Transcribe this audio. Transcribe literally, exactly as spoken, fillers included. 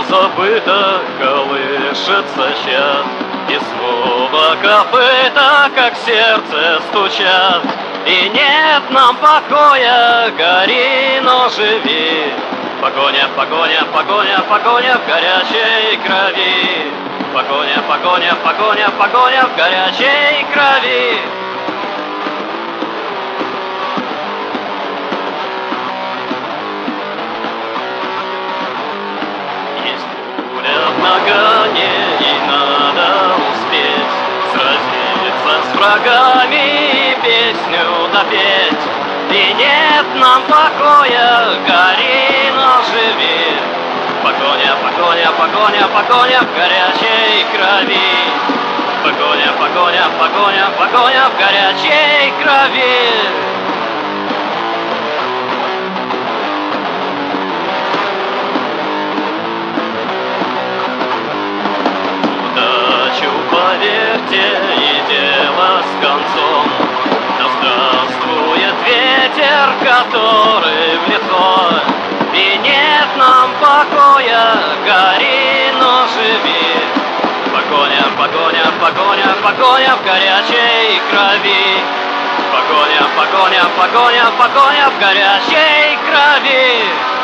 забыто колышется щас, и снова копыта, как сердце, стучат. И нет нам покоя, гори, но живи. Погоня, погоня, погоня, погоня в горячей крови. Погоня, погоня, погоня, погоня в горячей крови. Есть пуля в нагане, и надо успеть сразиться с врагами и песню допеть. И нет нам покоя, гори, но живи. Погоня, погоня, погоня, погоня в горячей крови. Погоня, погоня, погоня, погоня в горячей крови. Удачу, поверьте, и дело с концом. Да здравствует ветер, который в лицо. И нет нам покоя, гори, но живи. Погоня, погоня, погоня, погоня в горячей крови. Погоня, погоня, погоня, погоня в горячей крови.